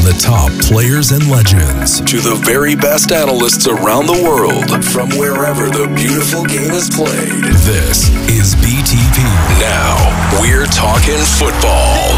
the top players and legends to the very best analysts around the world from wherever the beautiful game is played. This is BTP. Now, we're talking football.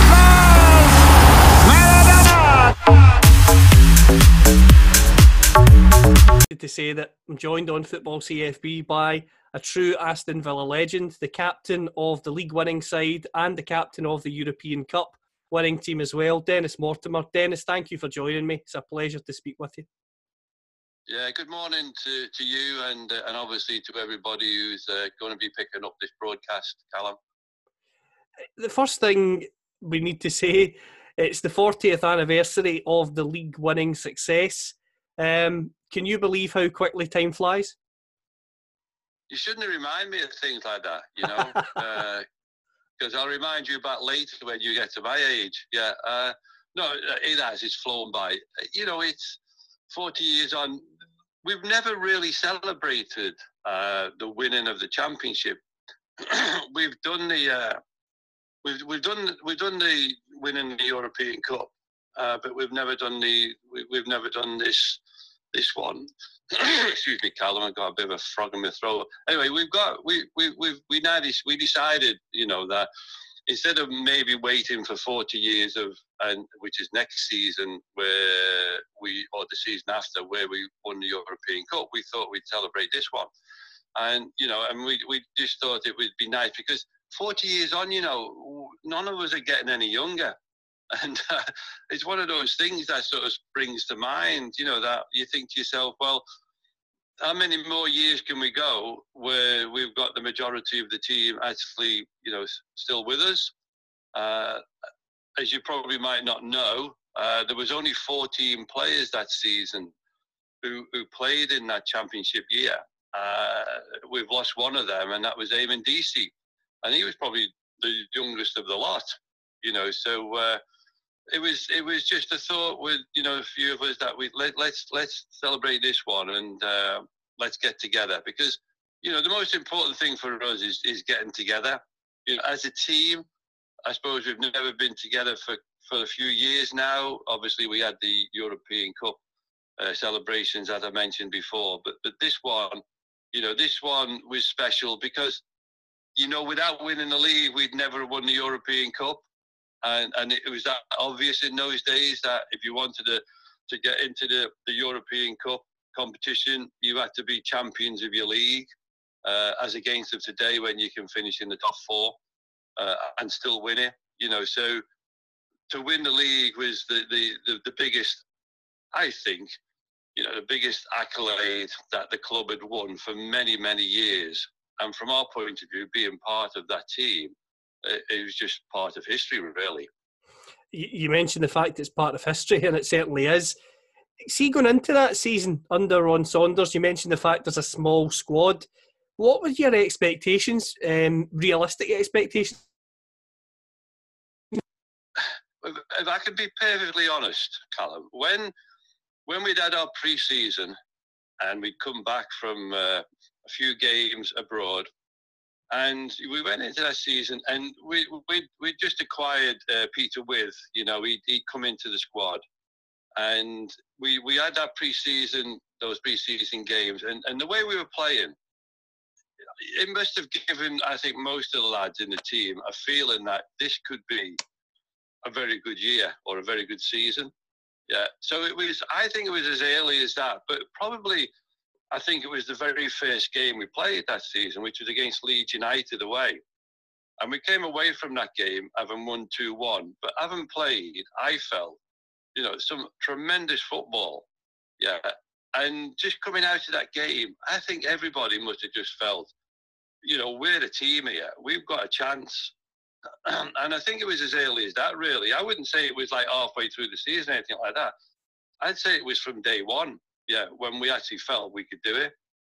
To say that I'm joined on Football CFB by a true Aston Villa legend, the captain of the league winning side and the captain of the European Cup winning team as well, Dennis Mortimer. Dennis, thank you for joining me. It's a pleasure to speak with you. Yeah, good morning to you and obviously to everybody who's going to be picking up this broadcast, Callum. The first thing we need to say, it's the 40th anniversary of the league winning success. Can you believe how quickly time flies? You shouldn't remind me of things like that, you know, because I'll remind you about later when you get to my age. Yeah, no, it has. It's flown by. You know, it's 40 years on. We've never really celebrated the winning of the championship. We've done the we've done the winning the European Cup, but we've never done this one. Excuse me, Callum, I've got a bit of a frog in my throat. Anyway, we decided, you know, that instead of maybe waiting for 40 years which is next season or the season after where we won the European Cup, we thought we'd celebrate this one. And, you know, and we just thought it would be nice because 40 years on, you know, none of us are getting any younger. And it's one of those things that sort of springs to mind, you know, that you think to yourself, well, how many more years can we go where we've got the majority of the team actually, you know, still with us? As you probably might not know, there was only 14 players that season who played in that championship year. We've lost one of them, and that was Eamon Deasy. And he was probably the youngest of the lot, you know, so... It was just a thought with, you know, a few of us that let's celebrate this one and let's get together because, you know, the most important thing for us is getting together. You know, as a team, I suppose we've never been together for a few years now. Obviously, we had the European Cup celebrations, as I mentioned before, but this one, you know, this one was special because, you know, without winning the league, we'd never won the European Cup. And it was that obvious in those days that if you wanted to get into the European Cup competition, you had to be champions of your league, as against of today when you can finish in the top four and still win it. You know, so to win the league was the biggest, I think, you know, the biggest accolade that the club had won for many, many years. And from our point of view, being part of that team, it was just part of history, really. You mentioned the fact it's part of history, and it certainly is. See, going into that season under Ron Saunders, you mentioned the fact there's a small squad. What were your expectations, realistic expectations? If I could be perfectly honest, Callum, when we'd had our pre-season and we'd come back from a few games abroad, and we went into that season, and we just acquired Peter Withe. You know, he'd come into the squad, and we had that those pre-season games, and the way we were playing, it must have given, I think, most of the lads in the team a feeling that this could be a very good year or a very good season. Yeah, so I think it was as early as that, but probably. I think it was the very first game we played that season, which was against Leeds United away. And we came away from that game having won 2-1. But having played, I felt, you know, some tremendous football. Yeah. And just coming out of that game, I think everybody must have just felt, you know, we're the team here. We've got a chance. And I think it was as early as that, really. I wouldn't say it was like halfway through the season or anything like that. I'd say it was from day one. Yeah, when we actually felt we could do it.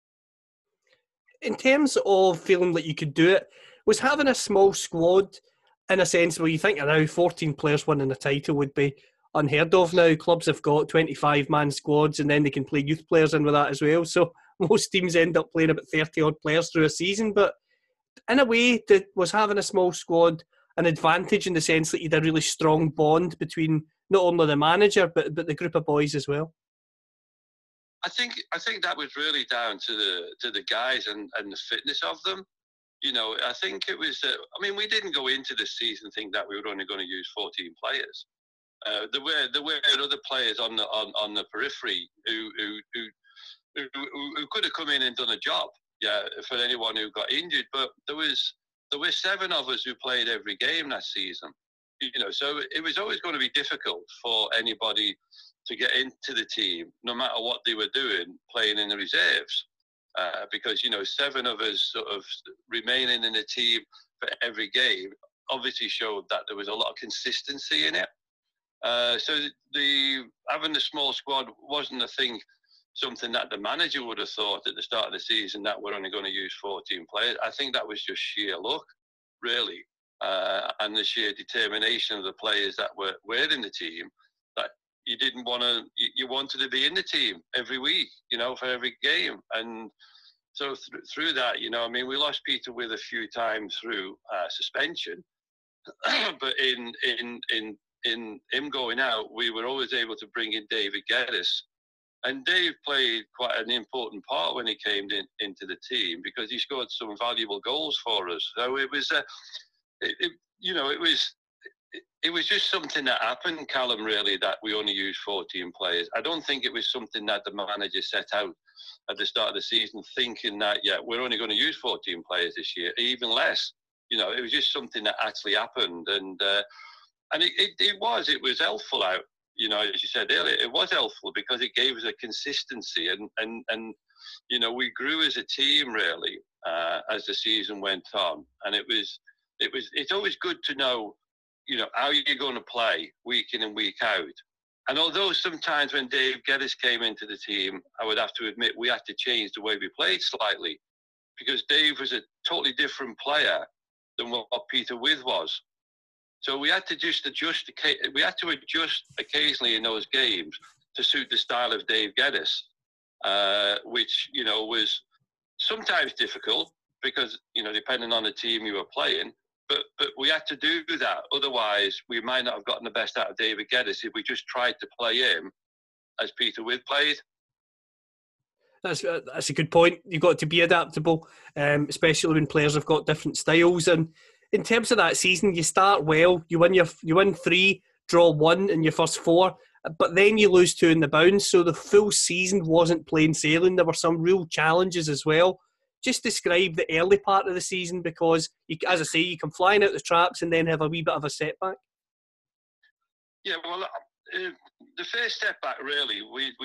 In terms of feeling that you could do it, was having a small squad in a sense where you think now 14 players winning a title would be unheard of now. Clubs have got 25-man squads and then they can play youth players in with that as well. So most teams end up playing about 30-odd players through a season. But in a way, was having a small squad an advantage in the sense that you had a really strong bond between not only the manager but the group of boys as well? I think that was really down to the guys and the fitness of them. You know, I think it was. I mean, we didn't go into the season thinking that we were only going to use 14 players. There were other players on the periphery who could have come in and done a job. Yeah, for anyone who got injured, but there were 7 of us who played every game that season. You know, so it was always going to be difficult for anybody to get into the team, no matter what they were doing, playing in the reserves, because, you know, 7 of us sort of remaining in the team for every game obviously showed that there was a lot of consistency in it. So having the small squad wasn't something that the manager would have thought at the start of the season, that we're only going to use 14 players. I think that was just sheer luck, really, and the sheer determination of the players that were in the team, that you didn't want to, you wanted to be in the team every week, you know, for every game. And so through that, you know, I mean, we lost Peter Withe a few times through suspension, but in him going out, we were always able to bring in David Geddes. And Dave played quite an important part when he came into the team, because he scored some valuable goals for us. So it was, it was just something that happened, Callum, really, that we only used 14 players. I don't think it was something that the manager set out at the start of the season thinking that, yeah, we're only going to use 14 players this year, even less. You know, it was just something that actually happened. And it was helpful out. You know, as you said earlier, it was helpful because it gave us a consistency, and you know, we grew as a team really as the season went on. And it's always good to know, you know, how you're going to play week in and week out. And although sometimes when Dave Geddes came into the team, I would have to admit we had to change the way we played slightly, because Dave was a totally different player than what Peter Withe was. So we had to just adjust. We had to adjust occasionally in those games to suit the style of Dave Geddes, which, you know, was sometimes difficult because, you know, depending on the team you were playing. But we had to do that. Otherwise, we might not have gotten the best out of David Geddes if we just tried to play him as Peter Withe played. That's a good point. You've got to be adaptable, especially when players have got different styles. And in terms of that season, you start well. You win 3, draw 1 in your first 4, but then you lose 2 in the bounce. So the full season wasn't plain sailing. There were some real challenges as well. Just describe the early part of the season, because, as I say, you come flying out the traps and then have a wee bit of a setback. Yeah, well, the first setback really,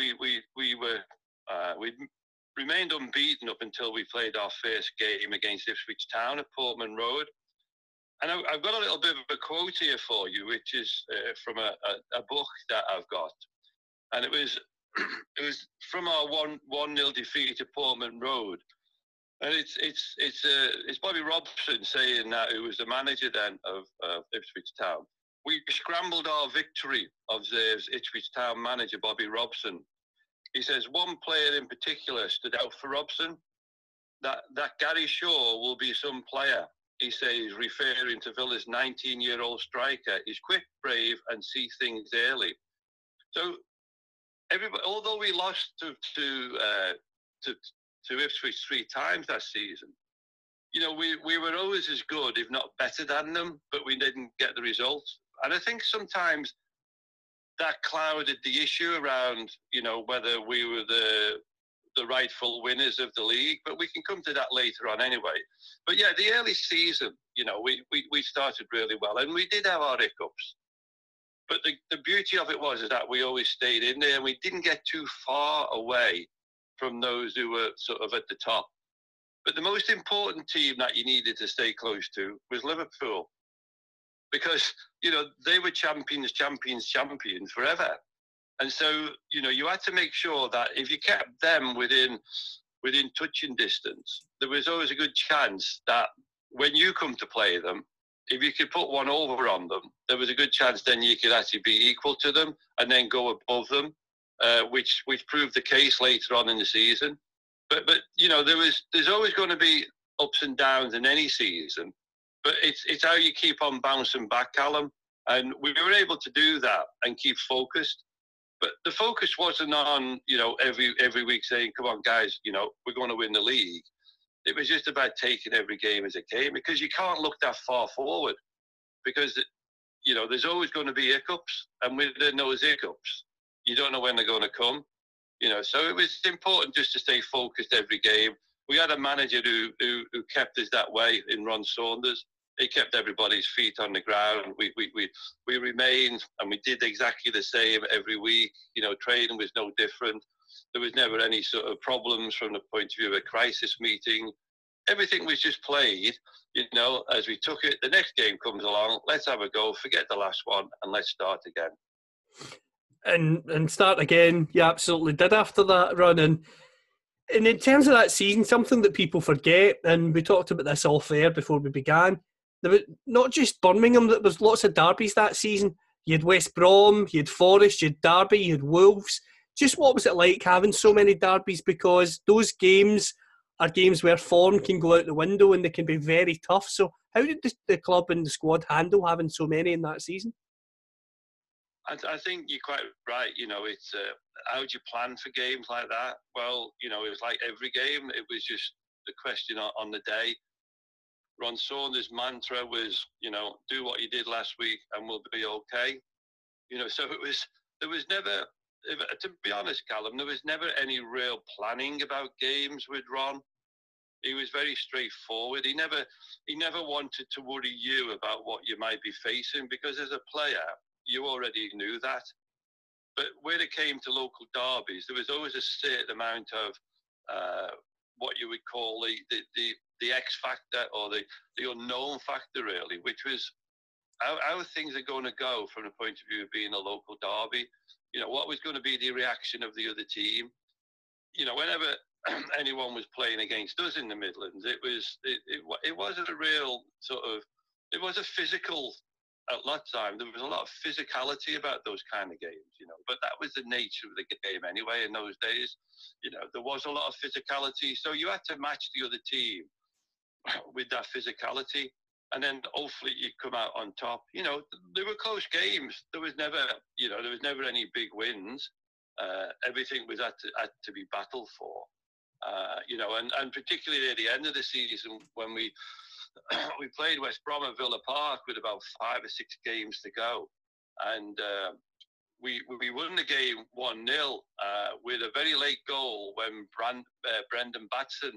we remained unbeaten up until we played our first game against Ipswich Town at Portman Road. And I've got a little bit of a quote here for you, which is from a book that I've got, and it was from our 1-0 defeat at Portman Road, and it's Bobby Robson saying that, who was the manager then of Ipswich Town. We scrambled our victory, observes Ipswich Town manager Bobby Robson. He says one player in particular stood out for Robson. That Gary Shaw will be some player. He says, referring to Villa's 19-year-old striker. He's quick, brave, and sees things early. So, although we lost to Ipswich 3 times that season, you know, we were always as good, if not better than them, but we didn't get the results. And I think sometimes that clouded the issue around, you know, whether we were the rightful winners of the league, but we can come to that later on anyway. But yeah, the early season, you know, we started really well, and we did have our hiccups. But the beauty of it was that we always stayed in there, and we didn't get too far away from those who were sort of at the top. But the most important team that you needed to stay close to was Liverpool, because, you know, they were champions forever. And so, you know, you had to make sure that if you kept them within touching distance, there was always a good chance that when you come to play them, if you could put one over on them, there was a good chance then you could actually be equal to them and then go above them, which proved the case later on in the season. But you know, there's always going to be ups and downs in any season, but it's how you keep on bouncing back, Callum. And we were able to do that and keep focused. But the focus wasn't on, every week saying, come on, guys, we're going to win the league. It was just about taking every game as it came, because you can't look that far forward, because, there's always going to be hiccups. And within those hiccups, you don't know when they're going to come. So it was important just to stay focused every game. We had a manager who kept us that way in Ron Saunders. He kept everybody's feet on the ground. We remained, and we did exactly the same every week. Training was no different. There was never any sort of problems from the point of view of a crisis meeting. Everything was just played, as we took it. The next game comes along, let's have a go, forget the last one, and let's start again. And start again, you absolutely did after that run. And in terms of that season, something that people forget, and we talked about this off air before we began, there was not just Birmingham, there was lots of derbies that season. You had West Brom, you had Forest, you had Derby, you had Wolves. Just what was it like having so many derbies? Because those games are games where form can go out the window and they can be very tough. So how did the club and the squad handle having so many in that season? I think you're quite right. It's how do you plan for games like that? Well, it was like every game. It was just the question on the day. Ron Saunders' mantra was, do what you did last week and we'll be okay. So there was never, to be honest, Callum, there was never any real planning about games with Ron. He was very straightforward. He never wanted to worry you about what you might be facing, because as a player, you already knew that. But when it came to local derbies, there was always a certain amount of what you would call the X factor, or the unknown factor, really, which was how things are going to go from the point of view of being a local derby. What was going to be the reaction of the other team. Whenever anyone was playing against us in the Midlands, it wasn't a real sort of, it was a physical. At that time, there was a lot of physicality about those kind of games, but that was the nature of the game anyway in those days. There was a lot of physicality, so you had to match the other team with that physicality, and then hopefully you come out on top. There were close games. There was never any big wins. Everything was had to be battled for. And particularly at the end of the season when we played West Brom at Villa Park with about 5 or 6 games to go, and we won the game 1-0 with a very late goal when Brendan Batson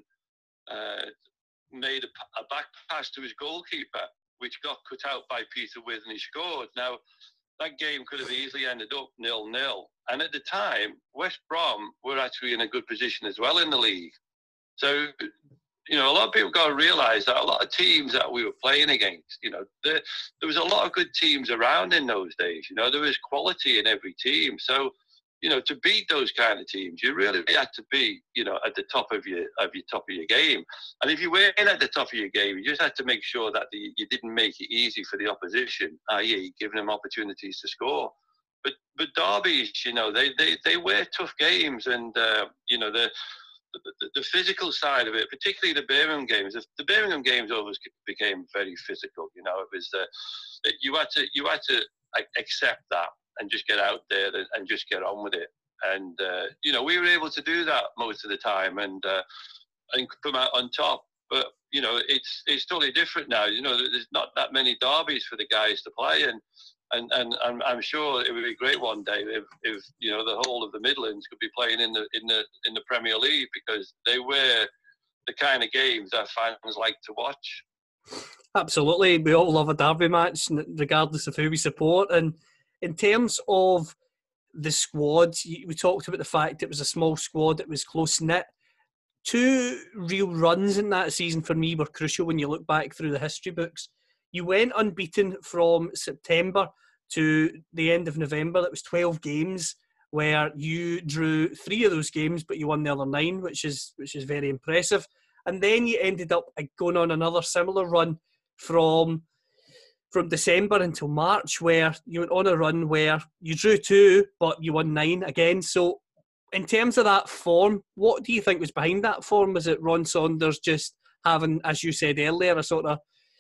made a back pass to his goalkeeper, which got cut out by Peter Withe, and he scored. Now, that game could have easily ended up 0-0. And at the time, West Brom were actually in a good position as well in the league. So, a lot of people got to realise that a lot of teams that we were playing against, there was a lot of good teams around in those days. There was quality in every team. So, to beat those kind of teams, you really had to be, at the top of your game. And if you weren't at the top of your game, you just had to make sure that you didn't make it easy for the opposition, i.e., giving them opportunities to score. But derbies, they were tough games, and the physical side of it, particularly the Birmingham games. The Birmingham games always became very physical. It was you had to accept that and just get out there and just get on with it. And we were able to do that most of the time and come out on top. But it's totally different now. There's not that many derbies for the guys to play, and I'm sure it would be great one day if the whole of the Midlands could be playing in the Premier League, because they were the kind of games that fans like to watch. Absolutely, we all love a derby match, regardless of who we support. And in terms of the squad, we talked about the fact it was a small squad, it was close knit. 2 real runs in that season for me were crucial when you look back through the history books. You went unbeaten from September to the end of November. That was 12 games where you drew 3 of those games, but you won the other 9, which is very impressive. And then you ended up going on another similar run from December until March, where you went on a run where you drew 2, but you won 9 again. So in terms of that form, what do you think was behind that form? Was it Ron Saunders just having, as you said earlier, a sort of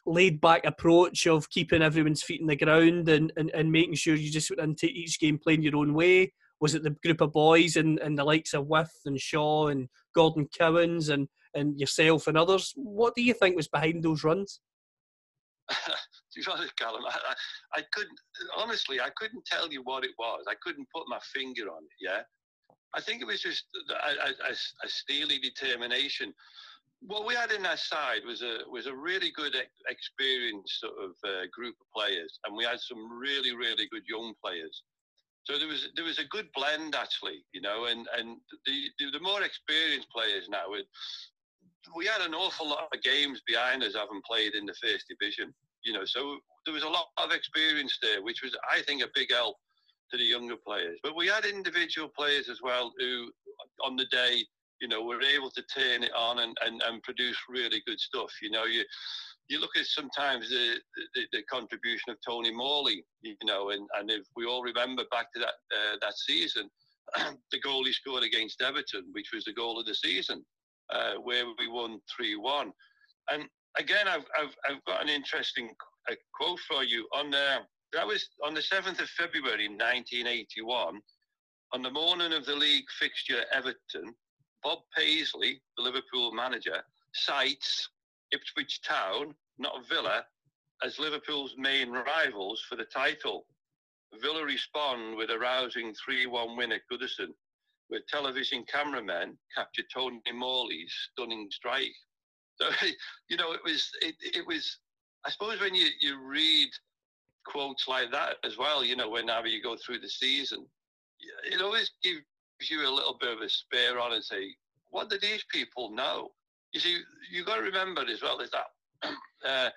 laid-back approach of keeping everyone's feet in the ground and making sure you just went into each game playing your own way? Was it the group of boys and the likes of Wyth and Shaw and Gordon Cowans and yourself and others? What do you think was behind those runs? To be honest, Callum, I couldn't, honestly, I couldn't tell you what it was. I couldn't put my finger on it, yeah? I think it was just a steely determination. What we had in that side was a really good, experienced sort of group of players, and we had some really, really good young players. So there was a good blend, actually, you know, and the more experienced players now, we had an awful lot of games behind us having played in the first division, you know, so there was a lot of experience there, which was, I think, a big help to the younger players. But we had individual players as well who, on the day, you know, were able to turn it on and produce really good stuff. You know, you look at sometimes the contribution of Tony Morley, you know, and if we all remember back to that season, the goal he scored against Everton, which was the goal of the season, where we won 3-1. And again, I've got an interesting quote for you. That was on the 7th of February 1981, on the morning of the league fixture at Everton, Bob Paisley, the Liverpool manager, cites Ipswich Town, not Villa, as Liverpool's main rivals for the title. Villa respond with a rousing 3-1 win at Goodison, where television cameramen captured Tony Morley's stunning strike. So, you know, it was. I suppose when you read quotes like that as well, you know, whenever you go through the season, it always gives you a little bit of a spare on and say, what do these people know? You see, you've got to remember as well is that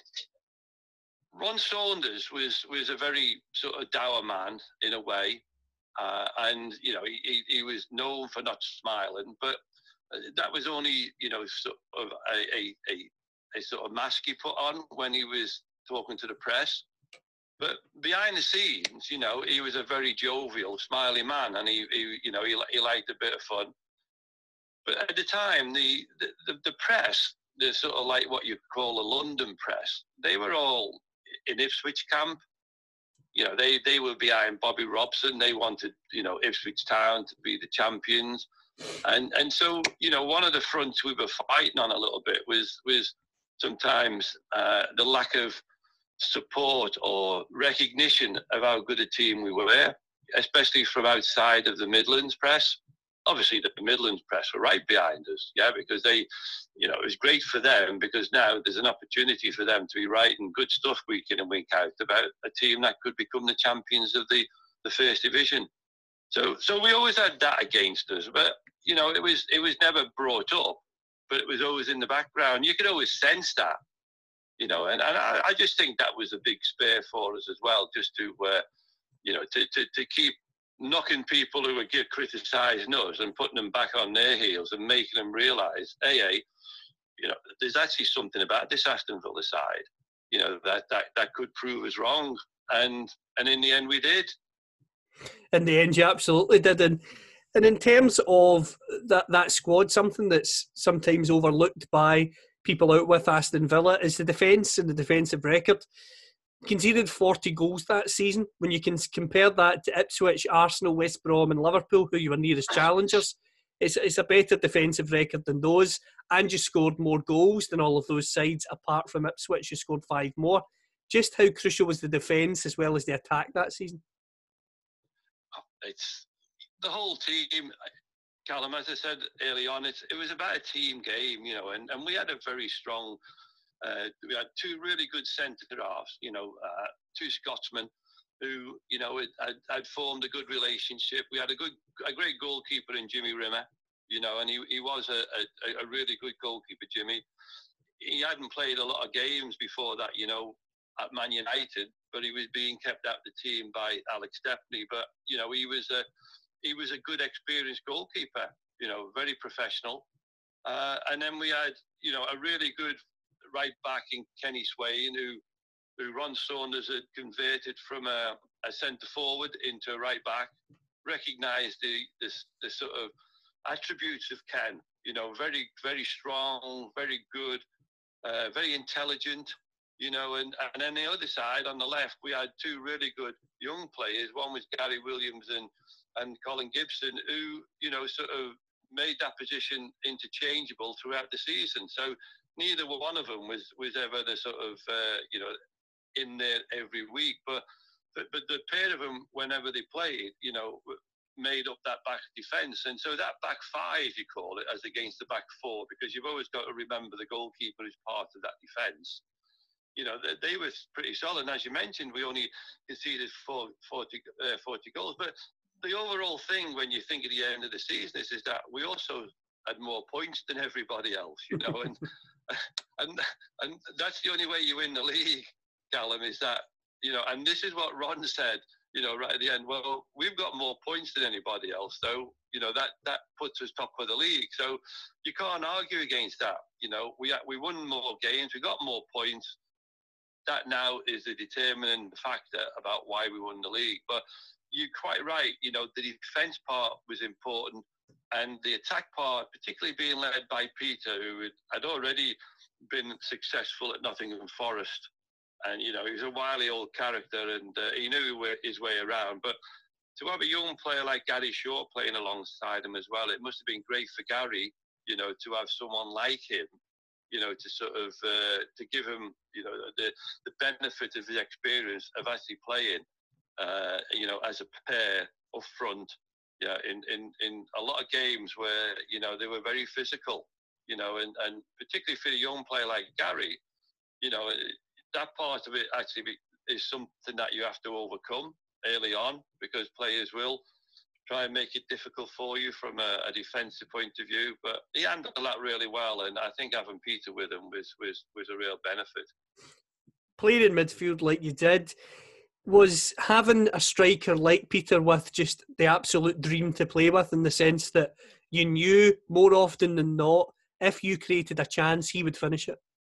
Ron Saunders was a very sort of dour man in a way, and you know he was known for not smiling, but that was only, you know, sort of a sort of mask he put on when he was talking to the press. But behind the scenes, you know, he was a very jovial, smiley man, and he you know, he liked a bit of fun. But at the time, the press, the sort of like what you call the London press, they were all in Ipswich camp. You know, they were behind Bobby Robson. They wanted, you know, Ipswich Town to be the champions. And so, you know, one of the fronts we were fighting on a little bit was sometimes the lack of support or recognition of how good a team we were, especially from outside of the Midlands press. Obviously, the Midlands press were right behind us, yeah, because they, you know, it was great for them because now there's an opportunity for them to be writing good stuff week in and week out about a team that could become the champions of the first division. So we always had that against us, but you know, it was never brought up, but it was always in the background. You could always sense that, you know, and I just think that was a big spare for us as well, just to, you know, to keep knocking people who were criticising us and putting them back on their heels and making them realise, hey, you know, there's actually something about this Aston Villa side, you know, that could prove us wrong, and in the end we did. In the end, you absolutely did. And in terms of that squad, something that's sometimes overlooked by people out with Aston Villa is the defence and the defensive record. Conceded 40 goals that season. When you can compare that to Ipswich, Arsenal, West Brom and Liverpool, who you were nearest challengers, it's a better defensive record than those, and you scored more goals than all of those sides apart from Ipswich. You scored 5 more. Just how crucial was the defence as well as the attack that season? It's the whole team, Callum, as I said early on, it was about a team game, you know, and we had a very strong, we had 2 really good centre-halves, you know, 2 Scotsmen who, you know, had formed a good relationship. We had a great goalkeeper in Jimmy Rimmer, you know, and he was a really good goalkeeper, Jimmy. He hadn't played a lot of games before that, you know, at Man United, but he was being kept out of the team by Alex Stepney. But, you know, he was a good, experienced goalkeeper, you know, very professional. And then we had, you know, a really good right back in Kenny Swain, who Ron Saunders had converted from a centre forward into a right back, recognised the sort of attributes of Ken, you know, very, very strong, very good, very intelligent, you know, and then the other side on the left, we had two really good young players. One was Gary Williams and Colin Gibson, who, you know, sort of made that position interchangeable throughout the season. So neither one of them was ever the sort of, you know, in there every week. But the pair of them, whenever they played, you know, made up that back defence. And so that back five, you call it, as against the back four, because you've always got to remember the goalkeeper is part of that defence. You know, they were pretty solid. And as you mentioned, we only conceded 40 goals. But the overall thing, when you think at the end of the season, is that we also had more points than everybody else, you know. And that's the only way you win the league, Callum, is that, you know, and this is what Ron said, you know, right at the end. Well, we've got more points than anybody else, so, you know, that puts us top of the league. So you can't argue against that. You know, we won more games, we got more points. That now is the determining factor about why we won the league. But you're quite right. You know, the defence part was important, and the attack part, particularly being led by Peter, who had already been successful at Nottingham Forest. And, you know, he was a wily old character, and he knew his way around. But to have a young player like Gary Shaw playing alongside him as well, it must have been great for Gary, you know, to have someone like him, you know, to sort of, to give him, you know, the benefit of his experience of actually playing, you know, as a pair up front, yeah, in a lot of games where, you know, they were very physical, you know, and particularly for a young player like Gary, you know, that part of it actually is something that you have to overcome early on, because players will try and make it difficult for you from a defensive point of view. But he handled that really well, and I think having Peter with him was a real benefit. Playing in midfield like you did, was having a striker like Peter with just the absolute dream to play with, in the sense that you knew more often than not, if you created a chance, he would finish it?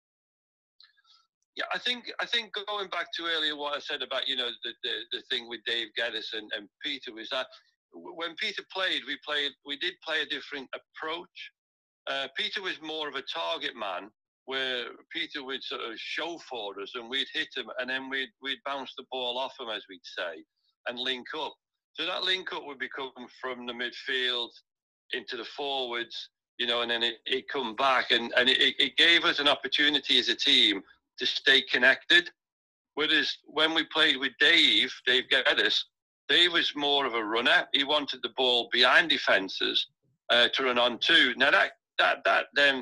Yeah, I think going back to earlier what I said about, you know, the thing with Dave Geddes and Peter, was that when Peter played, we did play a different approach. Peter was more of a target man, where Peter would sort of show for us and we'd hit him, and then we'd bounce the ball off him, as we'd say, and link up. So that link up would be coming from the midfield into the forwards, you know, and then it come back, and it gave us an opportunity as a team to stay connected. Whereas when we played with Dave Geddes, Dave was more of a runner. He wanted the ball behind defences to run on to. Now that then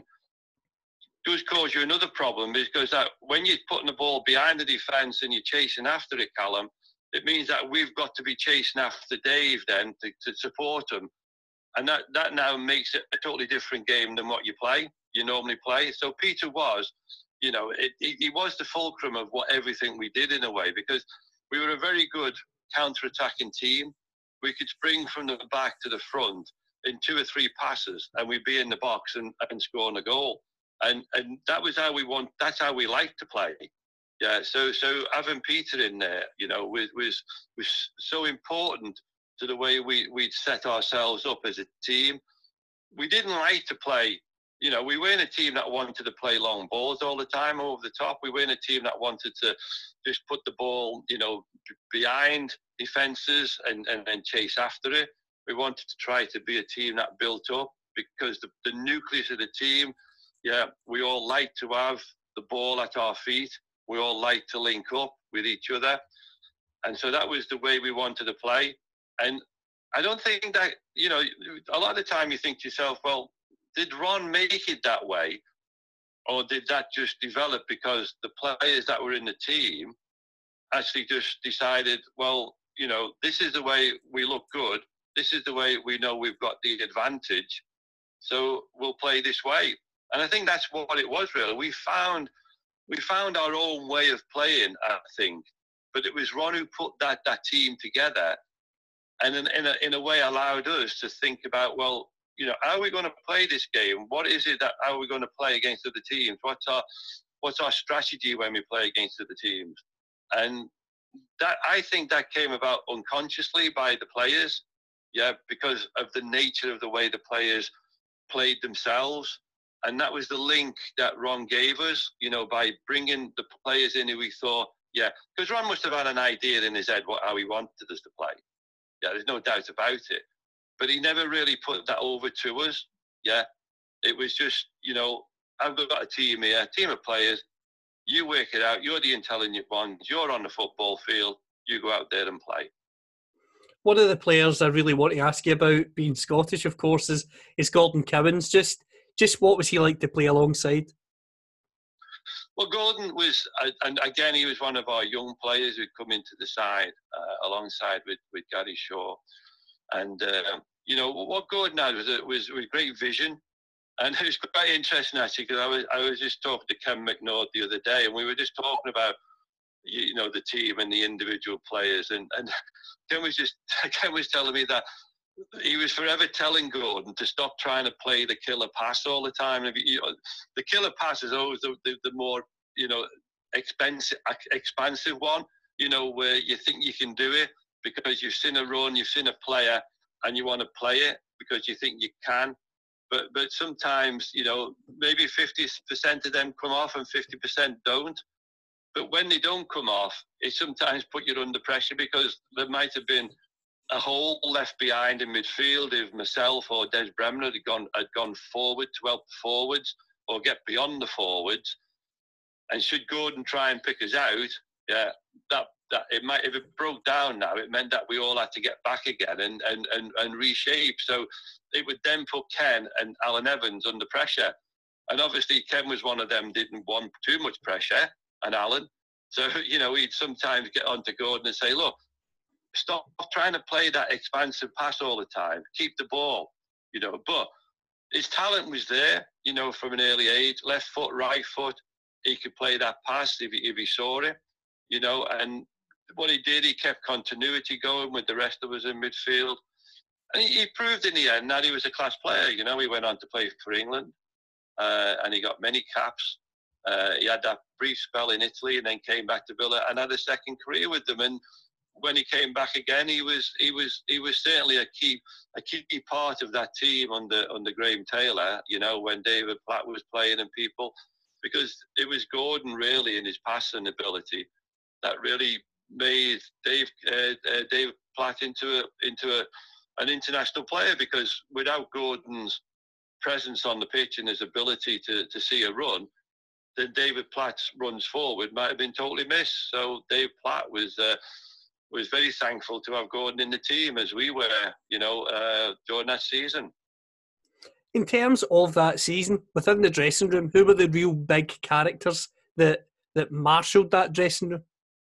does cause you another problem, because that when you're putting the ball behind the defence and you're chasing after it, Callum, it means that we've got to be chasing after Dave then to support him. And that now makes it a totally different game than what you normally play. So Peter was, you know, he was the fulcrum of everything we did, in a way, because we were a very good counter-attacking team. We could spring from the back to the front in 2 or 3 passes, and we'd be in the box and scoring a goal. And that was how that's how we liked to play. Yeah. So having Peter in there, you know, was so important to the way we'd set ourselves up as a team. We didn't like to play. You know, we weren't a team that wanted to play long balls all the time over the top. We weren't a team that wanted to just put the ball, you know, behind defences and chase after it. We wanted to try to be a team that built up, because the nucleus of the team, yeah, we all like to have the ball at our feet. We all like to link up with each other. And so that was the way we wanted to play. And I don't think that, you know, a lot of the time you think to yourself, well, did Ron make it that way? Or did that just develop because the players that were in the team actually just decided, well, you know, this is the way we look good. This is the way we know we've got the advantage. So we'll play this way. And I think that's what it was, really. We found our own way of playing, I think. But it was Ron who put that team together, and in a way allowed us to think about, well, you know, how are we going to play this game? What is it that, how are we going to play against other teams? What's our strategy when we play against other teams? And that, I think that came about unconsciously by the players, yeah, because of the nature of the way the players played themselves. And that was the link that Ron gave us, by bringing the players in who we thought, because Ron must have had an idea in his head how he wanted us to play. Yeah, there's no doubt about it. But he never really put that over to us. Yeah, it was just, I've got a team here, a team of players. You work it out. You're the intelligent ones. You're on the football field. You go out there and play. One of the players I really want to ask you about, being Scottish, of course, is Gordon Cowans. Just what was he like to play alongside? Well, Gordon was, and again, he was one of our young players who'd come into the side alongside with Gary Shaw. And, what Gordon had was great vision. And it was quite interesting, actually, because I was just talking to Ken McNaught the other day, and we were just talking about, the team and the individual players. And Ken was telling me that he was forever telling Gordon to stop trying to play the killer pass all the time. The killer pass is always the more, expansive one, where you think you can do it because you've seen a run, you've seen a player, and you want to play it because you think you can. But sometimes, maybe 50% of them come off and 50% don't. But when they don't come off, it sometimes put you under pressure because there might have been a hole left behind in midfield if myself or Des Bremner had gone forward to help the forwards or get beyond the forwards. And should Gordon try and pick us out, that it might, if it broke down now, it meant that we all had to get back again and reshape. So it would then put Ken and Alan Evans under pressure. And obviously Ken was one of them, didn't want too much pressure, and Alan. So, he'd sometimes get onto Gordon and say, look, stop trying to play that expansive pass all the time. Keep the ball, But his talent was there, from an early age. Left foot, right foot. He could play that pass if he saw it, And what he did, he kept continuity going with the rest of us in midfield. And he proved in the end that he was a class player. He went on to play for England and he got many caps. He had that brief spell in Italy and then came back to Villa and had a second career with them. And when he came back again, he was certainly a key part of that team under Graham Taylor. When David Platt was playing and people, because it was Gordon really in his passing ability that really made Dave Platt into an international player. Because without Gordon's presence on the pitch and his ability to see a run, then David Platt's runs forward might have been totally missed. So Dave Platt was very thankful to have Gordon in the team, as we were, during that season. In terms of that season, within the dressing room, who were the real big characters that marshalled that dressing room?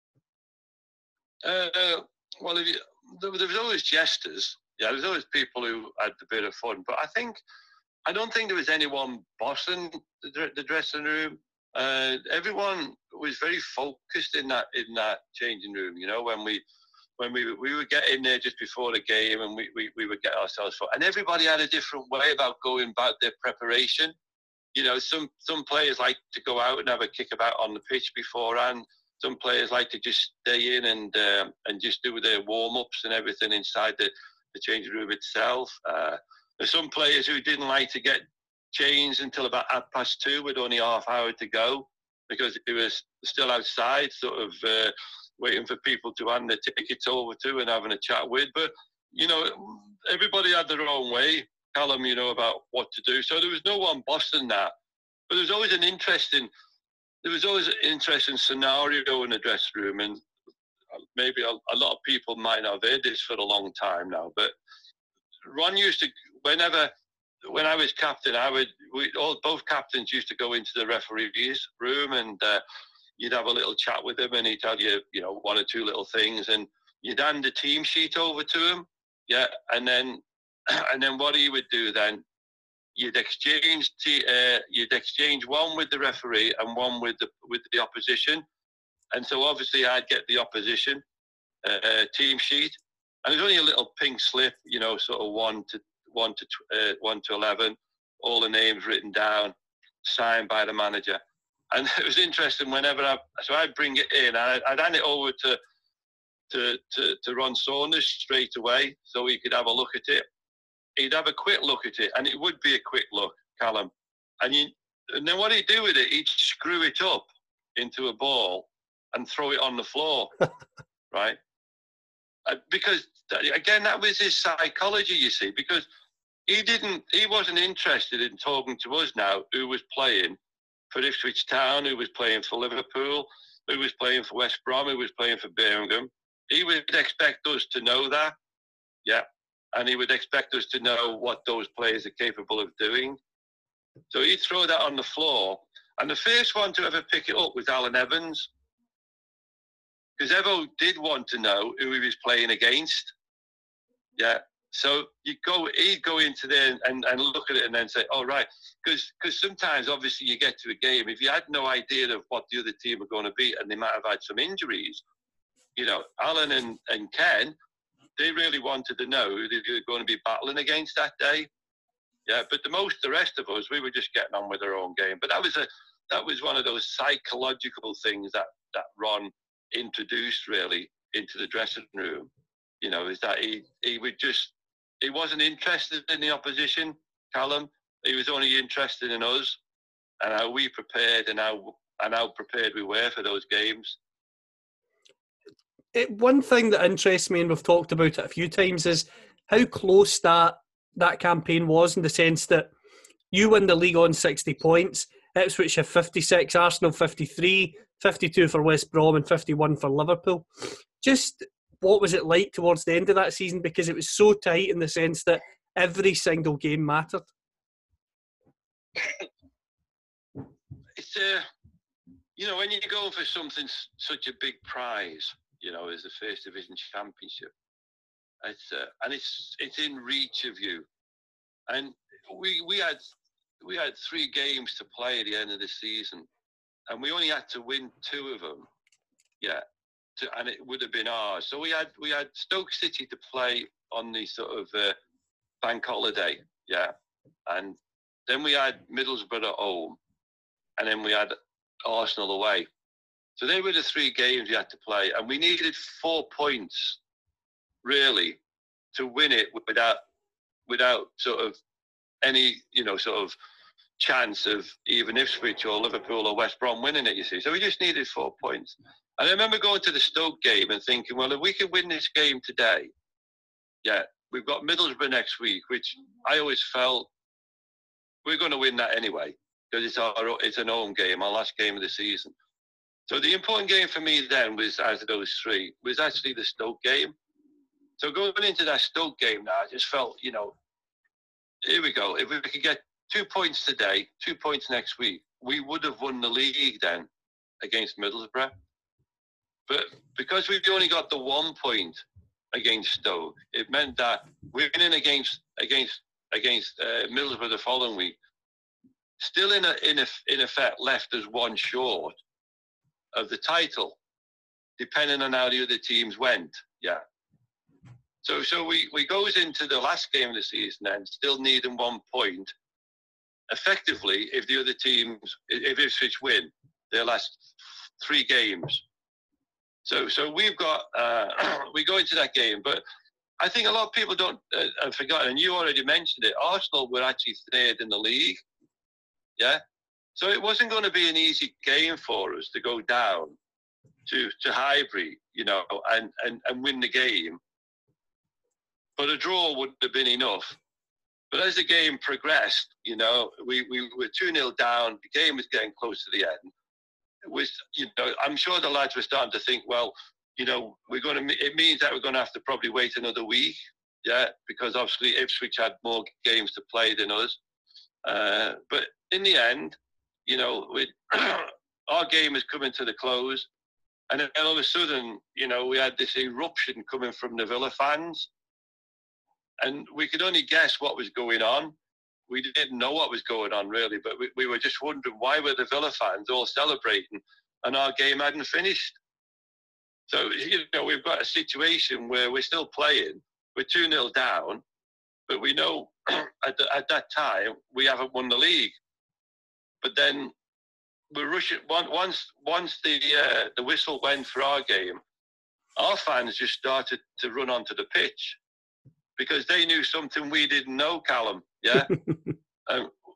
Well, there was always jesters. Yeah, there was always people who had a bit of fun. But I don't think there was anyone bossing the dressing room. Everyone was very focused in that changing room. When we would get in there just before the game and we would get ourselves for, and everybody had a different way about going about their preparation. Some players like to go out and have a kick about on the pitch beforehand. Some players like to just stay in and just do their warm-ups and everything inside the changing room itself. There's some players who didn't like to get changed until about 2:30 with only half hour to go, because it was still outside, sort of waiting for people to hand their tickets over to and having a chat with. But, everybody had their own way, Callum, about what to do. So there was no one bossing that. But there was always an interesting scenario in the dressing room. And maybe a lot of people might not have heard this for a long time now, but Ron used to, when I was captain, both captains used to go into the referee's room and you'd have a little chat with him and he'd tell you, one or two little things, and you'd hand the team sheet over to him. Yeah. And then what he would do then, you'd exchange one with the referee and one with the opposition. And so obviously I'd get the opposition team sheet. And there's only a little pink slip, sort of 1 to 11, all the names written down, signed by the manager. And it was interesting so I'd bring it in, and I'd hand it over to Ron Saunders straight away so he could have a look at it. He'd have a quick look at it, and it would be a quick look, Callum. And then what he'd do with it, he'd screw it up into a ball and throw it on the floor, right? Because, again, that was his psychology, you see, because he wasn't interested in talking to us now who was playing for Ipswich Town, who was playing for Liverpool, who was playing for West Brom, who was playing for Birmingham. He would expect us to know that, yeah, and he would expect us to know what those players are capable of doing. So he'd throw that on the floor, and the first one to ever pick it up was Alan Evans, because Evo did want to know who he was playing against, yeah. So he'd go into there and look at it and then say, oh, right. Because sometimes, obviously, you get to a game, if you had no idea of what the other team were going to be and they might have had some injuries, you know, Alan and Ken, they really wanted to know who they were going to be battling against that day. Yeah, but the rest of us, we were just getting on with our own game. But that was one of those psychological things that Ron introduced, really, into the dressing room. You know, is that he wasn't interested in the opposition, Callum. He was only interested in us and how we prepared and how prepared we were for those games. One thing that interests me, and we've talked about it a few times, is how close that campaign was, in the sense that you win the league on 60 points, Ipswich have 56, Arsenal 53, 52 for West Brom and 51 for Liverpool. Just what was it like towards the end of that season? Because it was so tight in the sense that every single game mattered. It's you know, when you go for something such a big prize, you know, as the First Division Championship, it's in reach of you, and we had 3 games to play at the end of the season, and we only had to win 2 of them, yeah. And it would have been ours. So we had Stoke City to play on the sort of bank holiday, yeah, and then we had Middlesbrough at home, and then we had Arsenal away. So they were the 3 games we had to play, and we needed 4 points, really, to win it without sort of any, you know, sort of chance of even Ipswich or Liverpool or West Brom winning it, you see. So we just needed 4 points. And I remember going to the Stoke game and thinking, well, if we could win this game today, yeah, we've got Middlesbrough next week, which I always felt we're going to win that anyway, because it's an home game, our last game of the season. So the important game for me then was, out of those 3, was actually the Stoke game. So going into that Stoke game now, I just felt, you know, here we go. If we could get 2 points today, 2 points next week, we would have won the league then against Middlesbrough. But because we've only got the 1 point against Stoke, it meant that winning against Middlesbrough the following week still in effect left us 1 short of the title, depending on how the other teams went. Yeah. So we goes into the last game of the season then still needing 1 point. Effectively, if the other teams, if Ipswich win their last 3 games. So we've got, we go into that game, but I think a lot of people don't have forgotten, and you already mentioned it, Arsenal were actually 3rd in the league, yeah? So it wasn't going to be an easy game for us to go down to Highbury, you know, and win the game. But a draw wouldn't have been enough. But as the game progressed, you know, we were 2-0 down, the game was getting close to the end. You know, I'm sure the lads were starting to think, well, you know, it means that we're going to have to probably wait another week, yeah, because obviously Ipswich had more games to play than us. But in the end, you know, our game is coming to the close, and then all of a sudden, you know, we had this eruption coming from the Villa fans, and we could only guess what was going on. We didn't know what was going on, really, but we were just wondering why were the Villa fans all celebrating and our game hadn't finished. So, you know, we've got a situation where we're still playing, we're 2-0 down, but we know at that time we haven't won the league. But then we're rushing, once the whistle went for our game, our fans just started to run onto the pitch because they knew something we didn't know, Callum, yeah?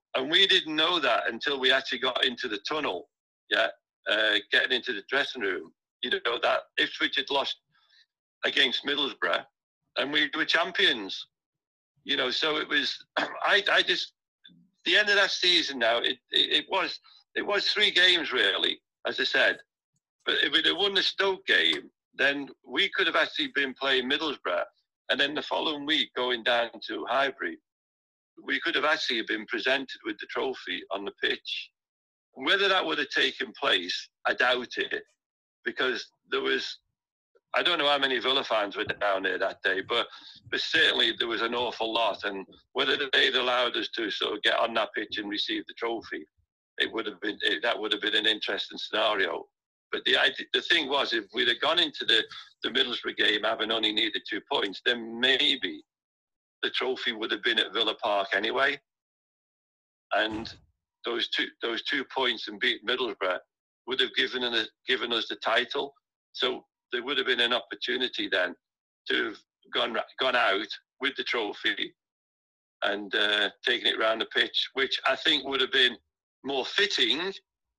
And we didn't know that until we actually got into the tunnel, getting into the dressing room. You know, that Ipswich had lost against Middlesbrough, and we were champions. You know, so it was, I just, the end of that season now, it was 3 games really, as I said. But if we'd have won the Stoke game, then we could have actually been playing Middlesbrough, and then the following week going down to Highbury, we could have actually been presented with the trophy on the pitch. Whether that would have taken place, I doubt it, because there was, I don't know how many Villa fans were down there that day, but certainly there was an awful lot. And whether they'd allowed us to sort of get on that pitch and receive the trophy, that would have been an interesting scenario. But the thing was, if we'd have gone into the Middlesbrough game having only needed 2 points, then maybe the trophy would have been at Villa Park anyway. And those two points and beat Middlesbrough would have given us the title. So there would have been an opportunity then to have gone out with the trophy and taken it round the pitch, which I think would have been more fitting,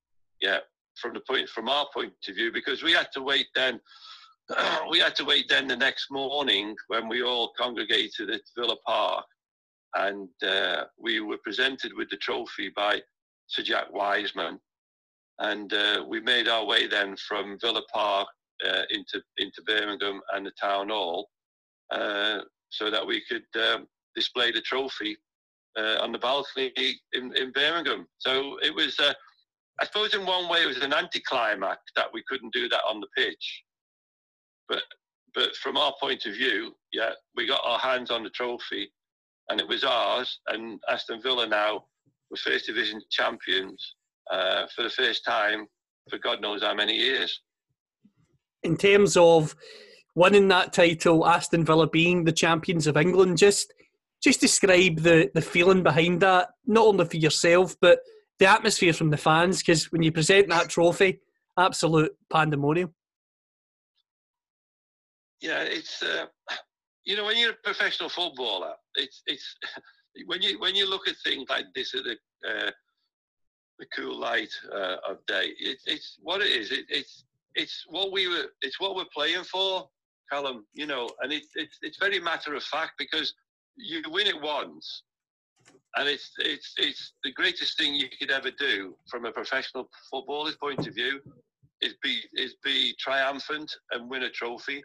from our point of view, because we had to wait then. We had to wait then the next morning when we all congregated at Villa Park, and we were presented with the trophy by Sir Jack Wiseman, and we made our way then from Villa Park into Birmingham and the Town Hall, so that we could display the trophy on the balcony in Birmingham. So it was, I suppose in one way it was an anticlimax that we couldn't do that on the pitch. But from our point of view, we got our hands on the trophy and it was ours, and Aston Villa now were First Division champions for the first time for God knows how many years. In terms of winning that title, Aston Villa being the champions of England, just describe the feeling behind that, not only for yourself, but the atmosphere from the fans, because when you present that trophy, absolute pandemonium. Yeah, it's you know, when you're a professional footballer, it's when you look at things like this at the cool light of day, it's what it is. It's what we're playing for, Callum. You know, and it's very matter of fact, because you win it once, and it's the greatest thing you could ever do from a professional footballer's point of view is be triumphant and win a trophy.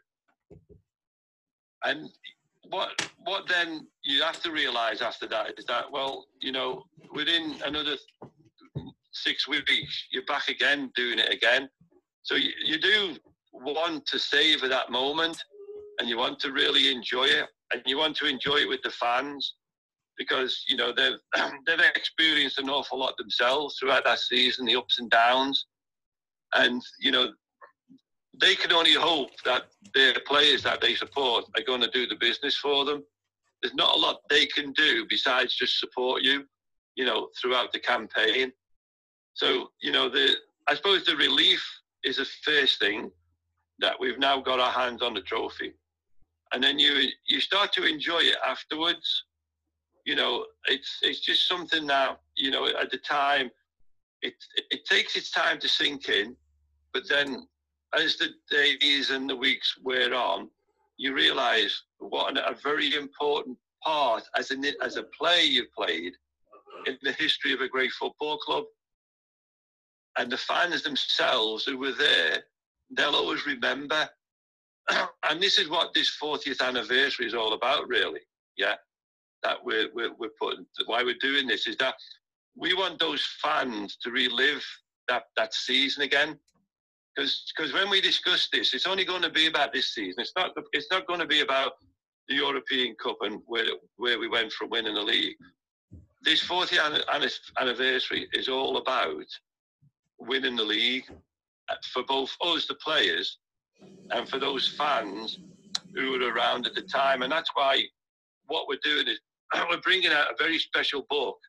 And what then you have to realise after that is that, well, you know, within another 6 weeks, you're back again doing it again. So you do want to savour that moment, and you want to really enjoy it, and you want to enjoy it with the fans, because, you know, they've experienced an awful lot themselves throughout that season, the ups and downs. And, you know, they can only hope that their players that they support are going to do the business for them. There's not a lot they can do besides just support you, you know, throughout the campaign. So, you know, I suppose the relief is the first thing, that we've now got our hands on the trophy. And then you start to enjoy it afterwards. You know, it's just something that, you know, at the time, it takes its time to sink in, but then as the days and the weeks wear on, you realise what a very important part as a player you've played in the history of a great football club. And the fans themselves who were there, they'll always remember. And this is what this 40th anniversary is all about, really. Yeah, that we're putting. Why we're doing this is that we want those fans to relive that season again. Because when we discuss this, it's only going to be about this season. It's not going to be about the European Cup and where we went from winning the league. This 40th anniversary is all about winning the league for both us, the players, and for those fans who were around at the time. And that's why what we're doing is we're bringing out a very special book,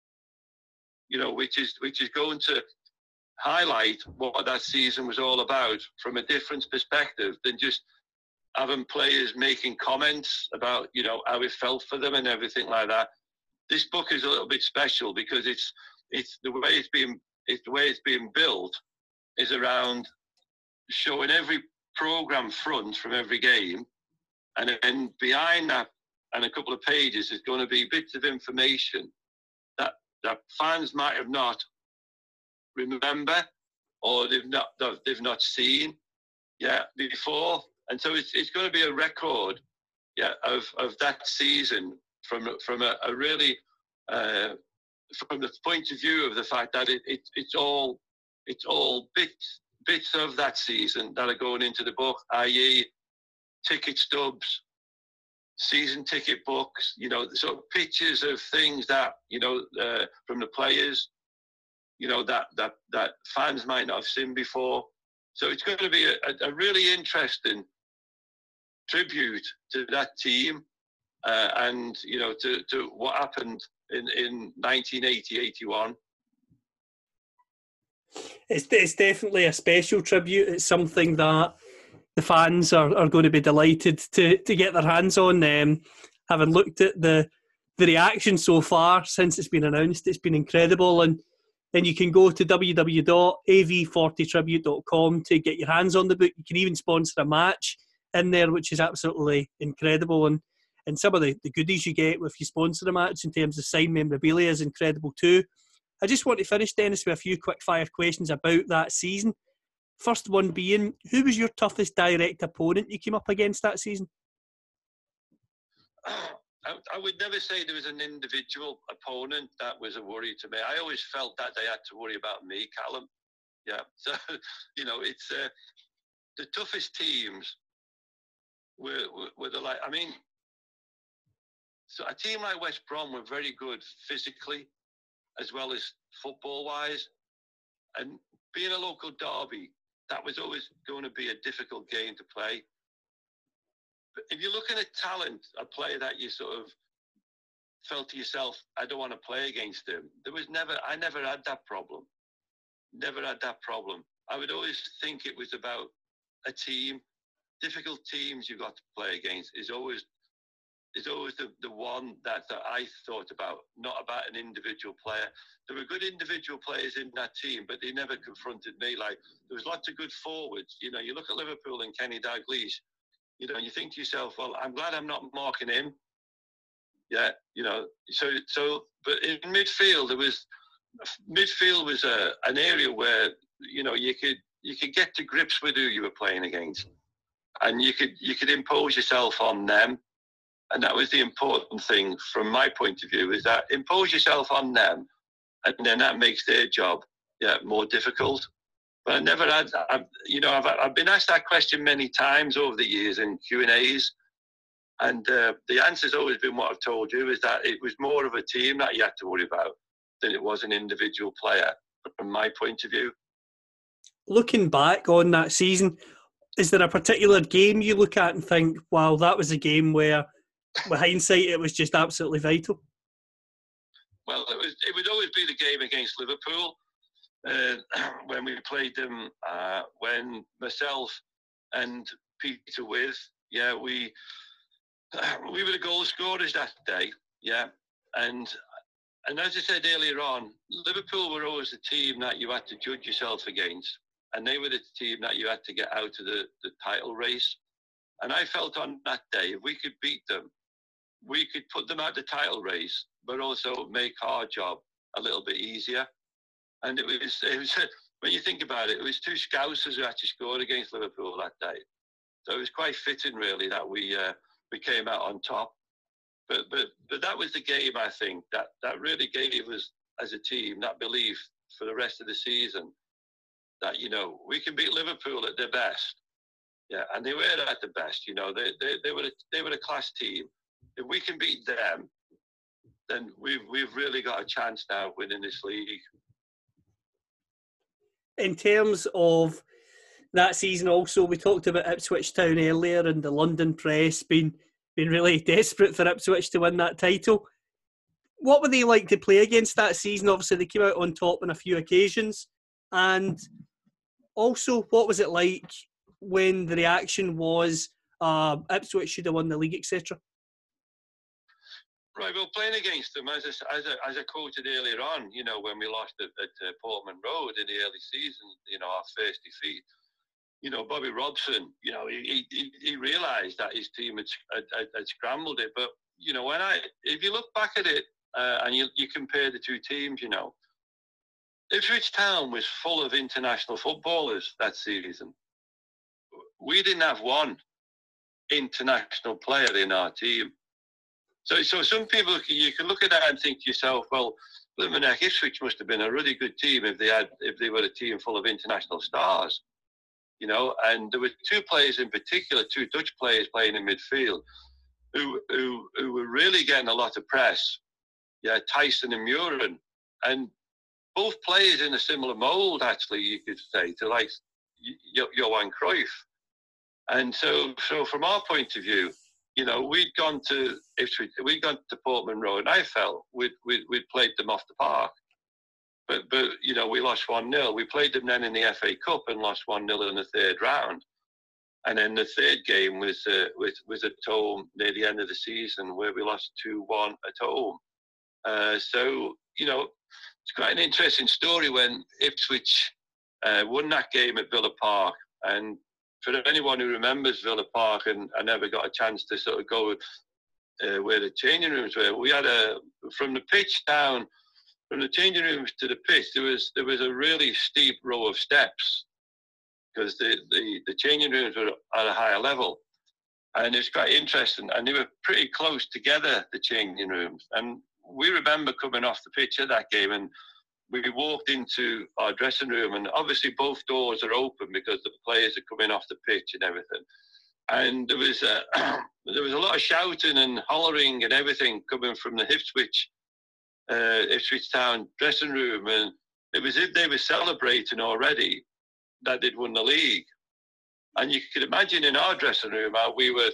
you know, which is going to highlight what that season was all about from a different perspective than just having players making comments about, you know, how it felt for them and everything like that. this book is a little bit special because it's the way it's being built is around showing every program front from every game, and then behind that and a couple of pages is going to be bits of information that fans might have not remember or they've not seen before, and so it's going to be a record of that season from a really from the point of view of the fact that it's all bits of that season that are going into the book, i.e. ticket stubs, season ticket books, sort of pictures of things that from the players, that fans might not have seen before. So it's going to be a really interesting tribute to that team, and to what happened in 1980-81. It's definitely a special tribute. It's something that the fans are going to be delighted to get their hands on. Having looked at the reaction so far since it's been announced, it's been incredible. And then you can go to www.av40tribute.com to get your hands on the book. You can even sponsor a match in there, which is absolutely incredible. And some of the goodies you get if you sponsor a match in terms of signed memorabilia is incredible too. I just want to finish, Dennis, with a few quick fire questions about that season. First one being, who was your toughest direct opponent you came up against that season? I would never say there was an individual opponent that was a worry to me. I always felt that they had to worry about me, Callum. Yeah, so, it's the toughest teams were the like, so a team like West Brom were very good physically as well as football-wise. And being a local derby, that was always going to be a difficult game to play. But if you're looking at talent, a player that you sort of felt to yourself, I don't want to play against him, I never had that problem. Never had that problem. I would always think it was about a team. Difficult teams you've got to play against is always the one that I thought about, not about an individual player. There were good individual players in that team, but they never confronted me. Like, there was lots of good forwards. You look at Liverpool and Kenny Dalglish, and you think to yourself, well, I'm glad I'm not marking him. Yeah, but in midfield, midfield was an area where, you could get to grips with who you were playing against, and you could impose yourself on them. And that was the important thing from my point of view, is that impose yourself on them, and then that makes their job more difficult. But I never had, I've been asked that question many times over the years in Q&As, and the answer's always been what I've told you, is that it was more of a team that you had to worry about than it was an individual player, from my point of view. Looking back on that season, is there a particular game you look at and think, wow, that was a game where, with hindsight, it was just absolutely vital? Well, it would always be the game against Liverpool when we played them. When myself and Peter With, we were the goal scorers that day. Yeah, and as I said earlier on, Liverpool were always the team that you had to judge yourself against, and they were the team that you had to get out of the title race. And I felt on that day, if we could beat them, we could put them out the title race, but also make our job a little bit easier. And it was when you think about it, it was two Scousers who actually scored against Liverpool that day. So it was quite fitting, really, that we came out on top. But that was the game, I think, that really gave us, as a team, that belief for the rest of the season that, we can beat Liverpool at their best. Yeah, and they were at the best. They were a class team. If we can beat them, then we've really got a chance now of winning this league. In terms of that season also, we talked about Ipswich Town earlier, and the London press being really desperate for Ipswich to win that title. What were they like to play against that season? Obviously, they came out on top on a few occasions. And also, what was it like when the reaction was Ipswich should have won the league, etc.? Right, well, playing against them, as I quoted earlier on, you know, when we lost at Portman Road in the early season, you know, our first defeat, you know, Bobby Robson, you know, he realised that his team had scrambled it. But, you know, if you look back at it and you compare the two teams, you know, Ipswich Town was full of international footballers that season. We didn't have one international player in our team. So some people, you can look at that and think to yourself, well, Limerick Ipswich must have been a really good team if they were a team full of international stars, you know. And there were two players in particular, two Dutch players playing in midfield, who were really getting a lot of press. Yeah, Tyson and Muren, and both players in a similar mould, actually, you could say, to like Johan Cruyff. And so from our point of view, you know, we'd gone to Ipswich, we'd gone to Portman Road, and I felt we'd played them off the park. But you know, we lost 1-0. We played them then in the FA Cup and lost 1-0 in the third round. And then the third game was at home near the end of the season, where we lost 2-1 at home. So, you know, it's quite an interesting story when Ipswich won that game at Villa Park. And for anyone who remembers Villa Park, and I never got a chance to sort of go where the changing rooms were, we had from the pitch down, from the changing rooms to the pitch, there was a really steep row of steps, because the changing rooms were at a higher level. And it's quite interesting. And they were pretty close together, the changing rooms. And we remember coming off the pitch at that game, and we walked into our dressing room, and obviously both doors are open because the players are coming off the pitch and everything. And there was a lot of shouting and hollering and everything coming from the Ipswich Town dressing room, and it was as if they were celebrating already that they'd won the league. And you could imagine in our dressing room how we were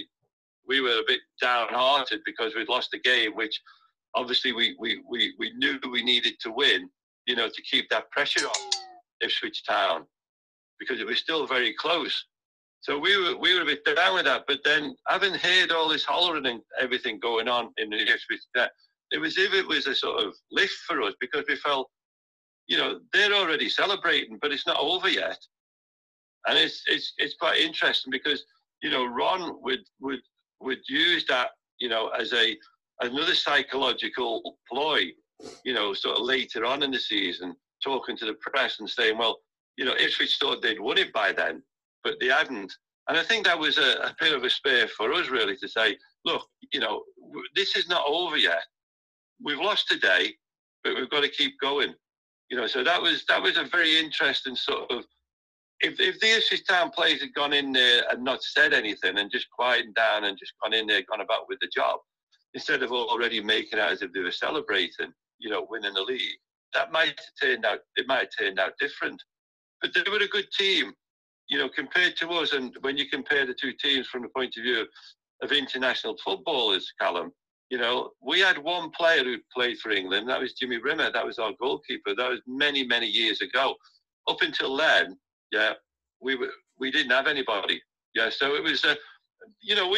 a bit downhearted because we'd lost the game, which obviously we knew we needed to win, you know, to keep that pressure on Ipswich Town, because it was still very close. So we were a bit down with that. But then, having heard all this hollering and everything going on in the Ipswich Town, it was as if it was a sort of lift for us, because we felt, you know, they're already celebrating, but it's not over yet. And it's quite interesting because, you know, Ron would use that, you know, as another psychological ploy, you know, sort of later on in the season, talking to the press and saying, well, you know, Ipswich thought they'd won it by then, but they hadn't. And I think that was a bit of a spur for us, really, to say, look, you know, this is not over yet. We've lost today, but we've got to keep going. You know, so that was a very interesting sort of, if the Ipswich Town players had gone in there and not said anything and just quieted down and just gone in there, gone about with the job, instead of already making out as if they were celebrating, you know, winning the league, it might have turned out different. But they were a good team, you know, compared to us. And when you compare the two teams from the point of view of international footballers, Callum, you know, we had one player who played for England. That was Jimmy Rimmer. That was our goalkeeper. That was many, many years ago. Up until then, yeah, we didn't have anybody. Yeah, so it was, you know,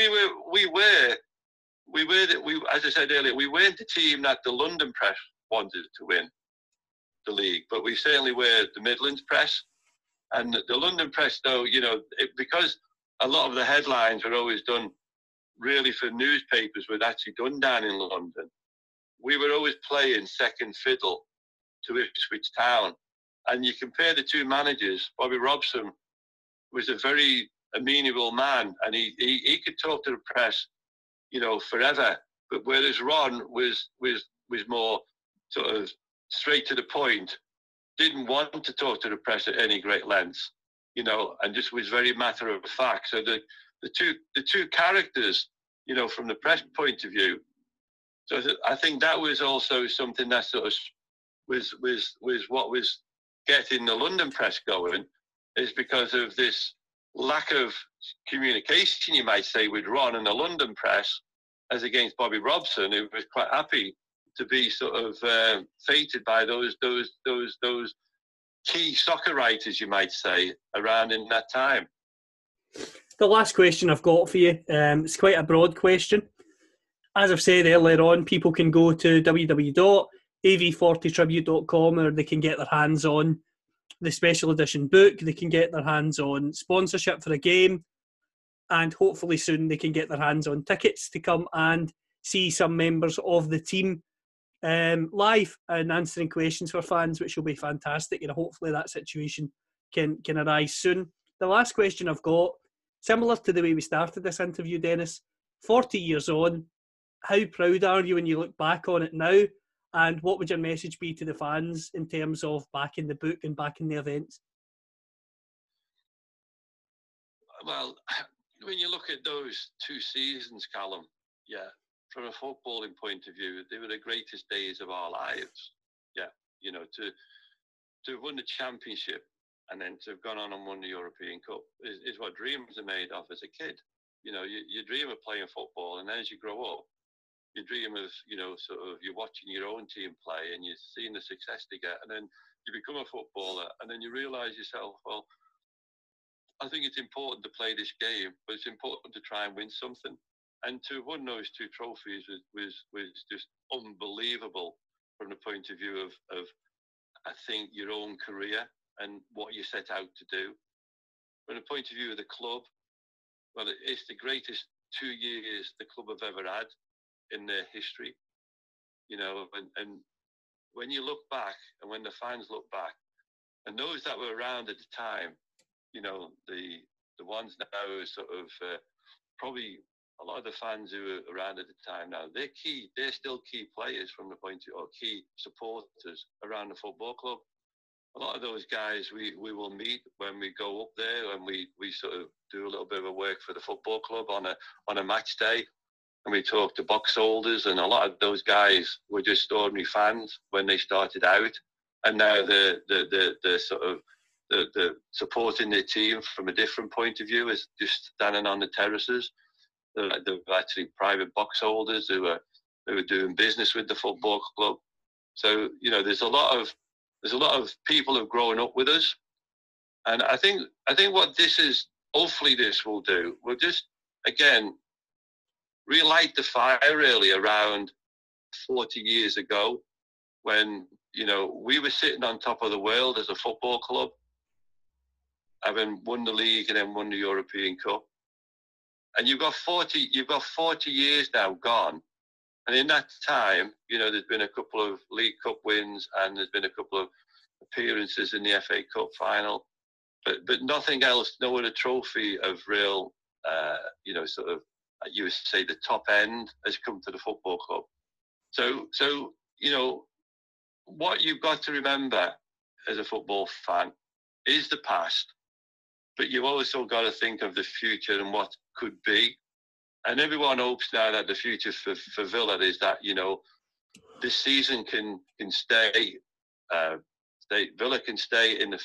as I said earlier, we weren't the team that the London press wanted to win the league, but we certainly were the Midlands press. And the London press, though, you know, because a lot of the headlines were always done really for newspapers, were actually done down in London. We were always playing second fiddle to Ipswich Town. And you compare the two managers, Bobby Robson was a very amenable man, and he could talk to the press, you know, forever. But whereas Ron was more sort of straight to the point, didn't want to talk to the press at any great lengths, you know, and just was very matter of fact. So the two characters, you know, from the press point of view. So I think that was also something that sort of was what was getting the London press going, is because of this lack of communication, you might say, with Ron and the London press, as against Bobby Robson, who was quite happy to be sort of feted by those key soccer writers, you might say, around in that time. The last question I've got for you, it's quite a broad question. as I've said earlier on, people can go to www.av40tribute.com, or they can get their hands on the special edition book. They can get their hands on sponsorship for a game, and hopefully soon they can get their hands on tickets to come and see some members of the team live and answering questions for fans, which will be fantastic. And hopefully that situation can arise soon. The last question I've got, similar to the way we started this interview, Dennis, 40 years on, how proud are you when you look back on it now? And what would your message be to the fans in terms of backing the book and backing the events? Well, when you look at those 2 seasons, Callum, yeah, from a footballing point of view, they were the greatest days of our lives. Yeah, you know, to have won the championship and then to have gone on and won the European Cup is what dreams are made of as a kid. You know, you dream of playing football, and then as you grow up, you dream of, you know, sort of you're watching your own team play and you're seeing the success they get, and then you become a footballer, and then you realise yourself, well, I think it's important to play this game, but it's important to try and win something. And to have won those 2 trophies was just unbelievable from the point of view of I think your own career and what you set out to do. From the point of view of the club, well, it's the greatest 2 years the club have ever had in their history, you know, and when you look back and when the fans look back, and those that were around at the time, you know, the ones now sort of probably a lot of the fans who are around at the time now, they're still key players from the point of, or key supporters around the football club. A lot of those guys we will meet when we go up there, and we sort of do a little bit of work for the football club on a match day. And we talk to box holders, and a lot of those guys were just ordinary fans when they started out, and now the sort of the supporting their team from a different point of view is just standing on the terraces. They're actually private box holders who are doing business with the football club. So, you know, there's a lot of people who've grown up with us, and I think what hopefully this will do, will just again relight the fire really around 40 years ago, when, you know, we were sitting on top of the world as a football club, having won the league and then won the European Cup. And you've got 40 years now gone. And in that time, you know, there's been a couple of League Cup wins, and there's been a couple of appearances in the FA Cup final, but nothing else, no other trophy of real, you know, sort of, you would say the top end has come to the football club. So, you know, what you've got to remember as a football fan is the past, but you've also got to think of the future and what could be. And everyone hopes now that the future for Villa is that, you know, this season can stay. Villa can stay in the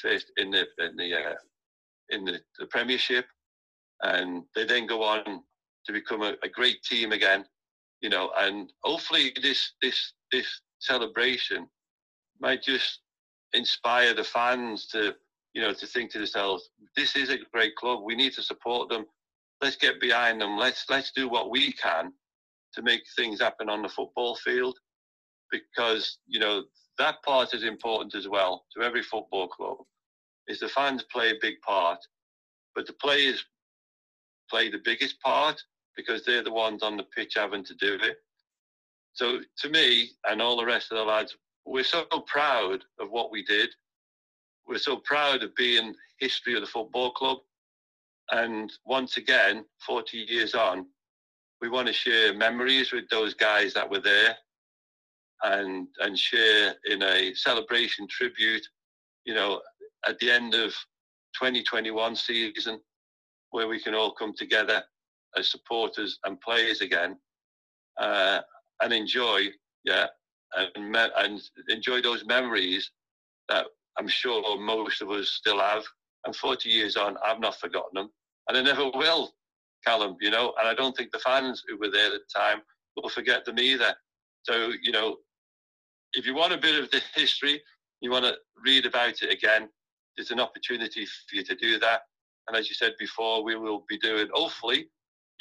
Premiership, and they then go on to become a great team again, you know. And hopefully this celebration might just inspire the fans to, you know, to think to themselves, this is a great club. We need to support them. Let's get behind them. Let's do what we can to make things happen on the football field, because, you know, that part is important as well to every football club. Is the fans play a big part, but the players play the biggest part, because they're the ones on the pitch having to do it. So to me and all the rest of the lads, we're so proud of what we did. We're so proud of being history of the football club. And once again, 40 years on, we want to share memories with those guys that were there, and share in a celebration tribute, you know, at the end of 2021 season, where we can all come together as supporters and players again, and enjoy, and enjoy those memories that I'm sure most of us still have. And 40 years on, I've not forgotten them, and I never will, Callum, you know, and I don't think the fans who were there at the time will forget them either. So, you know, if you want a bit of the history, you want to read about it again, there's an opportunity for you to do that. And as you said before, we will be doing, hopefully,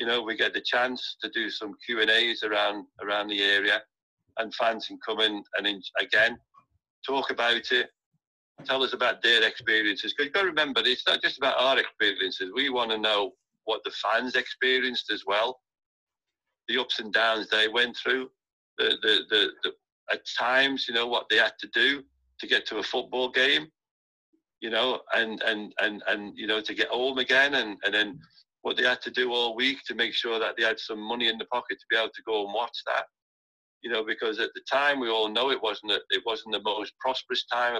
we get the chance to do some Q&As around the area, and fans can come in and again talk about it, tell us about their experiences. Because you've got to remember, it's not just about our experiences. We want to know what the fans experienced as well, the ups and downs they went through, the at times, what they had to do to get to a football game, and to get home again, and then what they had to do all week to make sure that they had some money in the pocket to be able to go and watch that. Because at the time we all know it wasn't the most prosperous time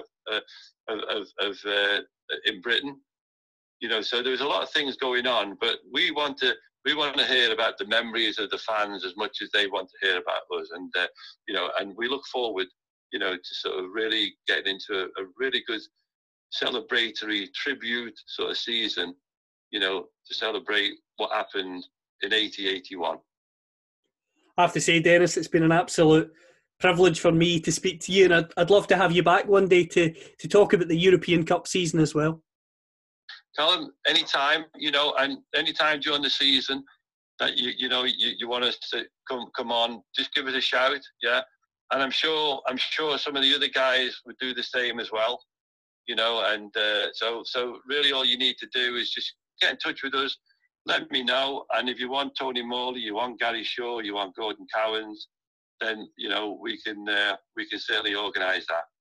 in Britain. So there was a lot of things going on, but we want to hear about the memories of the fans as much as they want to hear about us, and and we look forward, to sort of really getting into a really good celebratory tribute sort of season, to celebrate what happened in 80-81. I have to say, Dennis, it's been an absolute privilege for me to speak to you, and I'd love to have you back one day to talk about the European Cup season as well. Tell them anytime, and anytime during the season that you want us to come on, just give us a shout, yeah. And I'm sure some of the other guys would do the same as well, And so really, all you need to do is just get in touch with us. Let me know, and if you want Tony Morley, you want Gary Shaw, you want Gordon Cowans, then we can certainly organise that.